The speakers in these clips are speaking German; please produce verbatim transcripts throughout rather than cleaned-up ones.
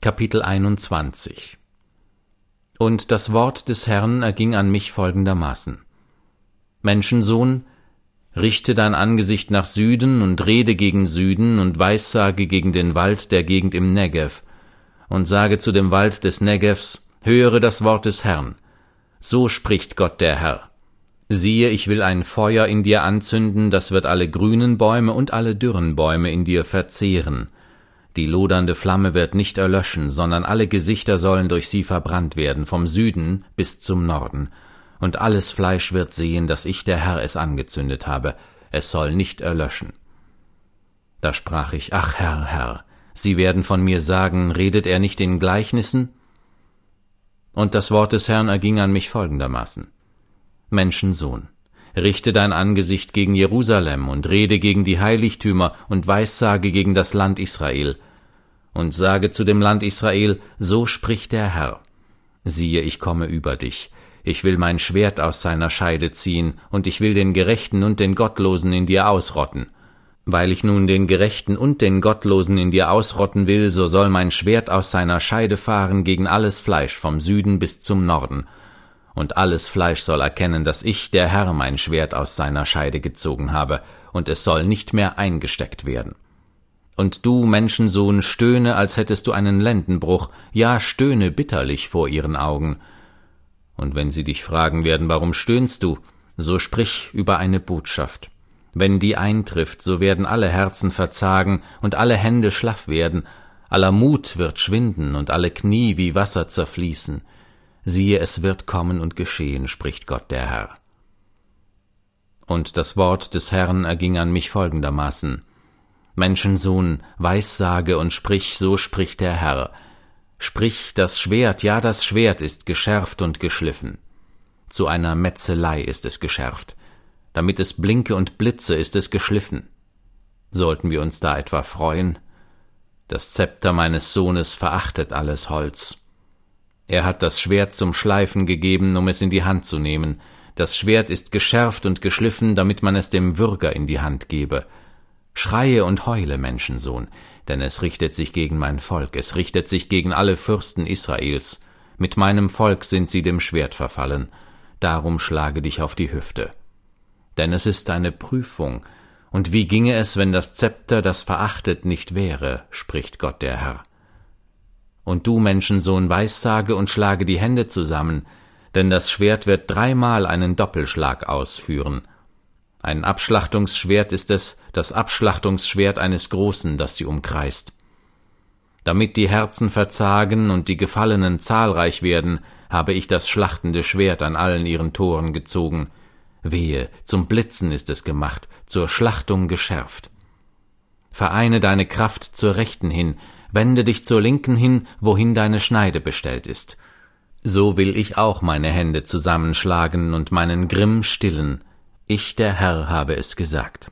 Kapitel einundzwanzig. Und das Wort des Herrn erging an mich folgendermaßen: Menschensohn, richte dein Angesicht nach Süden und rede gegen Süden und weissage gegen den Wald der Gegend im Negev und sage zu dem Wald des Negevs: Höre das Wort des Herrn. So spricht Gott der Herr: Siehe, ich will ein Feuer in dir anzünden, das wird alle grünen Bäume und alle dürren Bäume in dir verzehren. Die lodernde Flamme wird nicht erlöschen, sondern alle Gesichter sollen durch sie verbrannt werden, vom Süden bis zum Norden. Und alles Fleisch wird sehen, dass ich, der Herr, es angezündet habe. Es soll nicht erlöschen. Da sprach ich: Ach Herr, Herr, Sie werden von mir sagen, redet er nicht in Gleichnissen? Und das Wort des Herrn erging an mich folgendermaßen: Menschensohn, richte dein Angesicht gegen Jerusalem und rede gegen die Heiligtümer und weissage gegen das Land Israel. Und sage zu dem Land Israel: So spricht der Herr: Siehe, ich komme über dich. Ich will mein Schwert aus seiner Scheide ziehen, und ich will den Gerechten und den Gottlosen in dir ausrotten. Weil ich nun den Gerechten und den Gottlosen in dir ausrotten will, so soll mein Schwert aus seiner Scheide fahren gegen alles Fleisch vom Süden bis zum Norden. Und alles Fleisch soll erkennen, dass ich, der Herr, mein Schwert aus seiner Scheide gezogen habe, und es soll nicht mehr eingesteckt werden. Und du, Menschensohn, stöhne, als hättest du einen Lendenbruch, ja, stöhne bitterlich vor ihren Augen. Und wenn sie dich fragen werden, warum stöhnst du, so sprich über eine Botschaft. Wenn die eintrifft, so werden alle Herzen verzagen und alle Hände schlaff werden, aller Mut wird schwinden und alle Knie wie Wasser zerfließen. Siehe, es wird kommen und geschehen, spricht Gott der Herr. Und das Wort des Herrn erging an mich folgendermaßen: Menschensohn, weissage und sprich, so spricht der Herr. Sprich, das Schwert, ja, das Schwert ist geschärft und geschliffen. Zu einer Metzelei ist es geschärft. Damit es blinke und blitze, ist es geschliffen. Sollten wir uns da etwa freuen? Das Zepter meines Sohnes verachtet alles Holz. Er hat das Schwert zum Schleifen gegeben, um es in die Hand zu nehmen. Das Schwert ist geschärft und geschliffen, damit man es dem Würger in die Hand gebe. Schreie und heule, Menschensohn, denn es richtet sich gegen mein Volk, es richtet sich gegen alle Fürsten Israels. Mit meinem Volk sind sie dem Schwert verfallen, darum schlage dich auf die Hüfte. Denn es ist eine Prüfung, und wie ginge es, wenn das Zepter, das verachtet, nicht wäre, spricht Gott der Herr. Und du, Menschensohn, weissage und schlage die Hände zusammen, denn das Schwert wird dreimal einen Doppelschlag ausführen. Ein Abschlachtungsschwert ist es, das Abschlachtungsschwert eines Großen, das sie umkreist. Damit die Herzen verzagen und die Gefallenen zahlreich werden, habe ich das schlachtende Schwert an allen ihren Toren gezogen. Wehe, zum Blitzen ist es gemacht, zur Schlachtung geschärft. Vereine deine Kraft zur Rechten hin, wende dich zur Linken hin, wohin deine Schneide bestellt ist. So will ich auch meine Hände zusammenschlagen und meinen Grimm stillen. Ich, der Herr, habe es gesagt.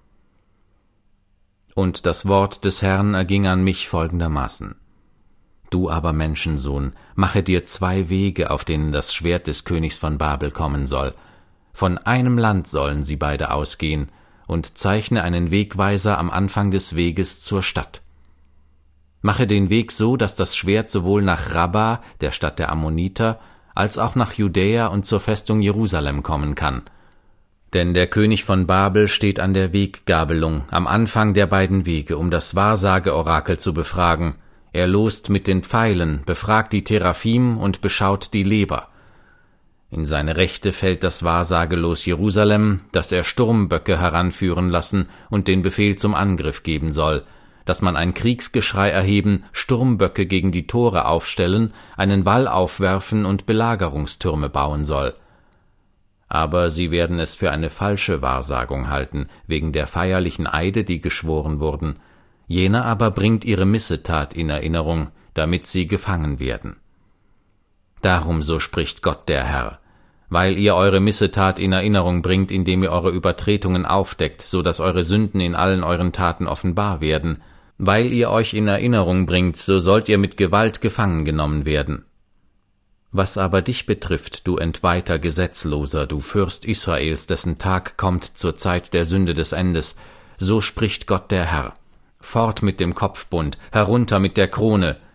Und das Wort des Herrn erging an mich folgendermaßen: Du aber, Menschensohn, mache dir zwei Wege, auf denen das Schwert des Königs von Babel kommen soll. Von einem Land sollen sie beide ausgehen, und zeichne einen Wegweiser am Anfang des Weges zur Stadt. Mache den Weg so, dass das Schwert sowohl nach Rabba, der Stadt der Ammoniter, als auch nach Judäa und zur Festung Jerusalem kommen kann. Denn der König von Babel steht an der Weggabelung, am Anfang der beiden Wege, um das Wahrsageorakel zu befragen. Er lost mit den Pfeilen, befragt die Teraphim und beschaut die Leber. In seine Rechte fällt das Wahrsagelos Jerusalem, dass er Sturmböcke heranführen lassen und den Befehl zum Angriff geben soll, dass man ein Kriegsgeschrei erheben, Sturmböcke gegen die Tore aufstellen, einen Wall aufwerfen und Belagerungstürme bauen soll. Aber sie werden es für eine falsche Wahrsagung halten, wegen der feierlichen Eide, die geschworen wurden. Jener aber bringt ihre Missetat in Erinnerung, damit sie gefangen werden. Darum, so spricht Gott der Herr: Weil ihr eure Missetat in Erinnerung bringt, indem ihr eure Übertretungen aufdeckt, so dass eure Sünden in allen euren Taten offenbar werden, weil ihr euch in Erinnerung bringt, so sollt ihr mit Gewalt gefangen genommen werden. Was aber dich betrifft, du entweihter Gesetzloser, du Fürst Israels, dessen Tag kommt zur Zeit der Sünde des Endes, so spricht Gott der Herr: Fort mit dem Kopfbund, herunter mit der Krone.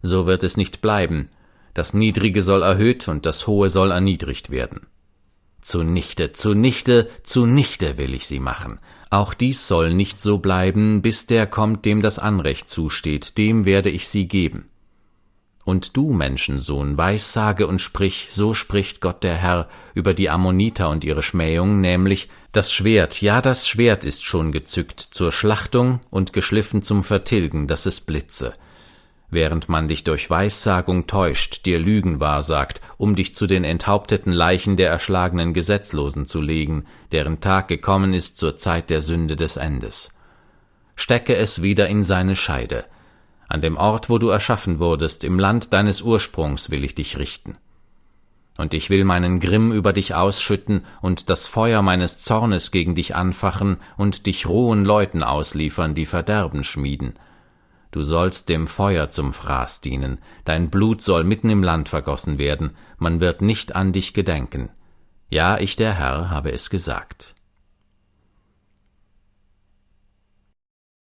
so wird es nicht bleiben. Das Niedrige soll erhöht und das Hohe soll erniedrigt werden. Zunichte, zunichte, zunichte will ich sie machen. Auch dies soll nicht so bleiben, bis der kommt, dem das Anrecht zusteht, dem werde ich sie geben. Und du, Menschensohn, weissage und sprich, so spricht Gott der Herr über die Ammoniter und ihre Schmähung, nämlich: Das Schwert, ja, das Schwert ist schon gezückt zur Schlachtung und geschliffen zum Vertilgen, dass es blitze. Während man dich durch Weissagung täuscht, dir Lügen wahrsagt, um dich zu den enthaupteten Leichen der erschlagenen Gesetzlosen zu legen, deren Tag gekommen ist zur Zeit der Sünde des Endes. Stecke es wieder in seine Scheide. An dem Ort, wo du erschaffen wurdest, im Land deines Ursprungs will ich dich richten. Und ich will meinen Grimm über dich ausschütten und das Feuer meines Zornes gegen dich anfachen und dich rohen Leuten ausliefern, die Verderben schmieden. Du sollst dem Feuer zum Fraß dienen, dein Blut soll mitten im Land vergossen werden, man wird nicht an dich gedenken. Ja, ich der Herr habe es gesagt.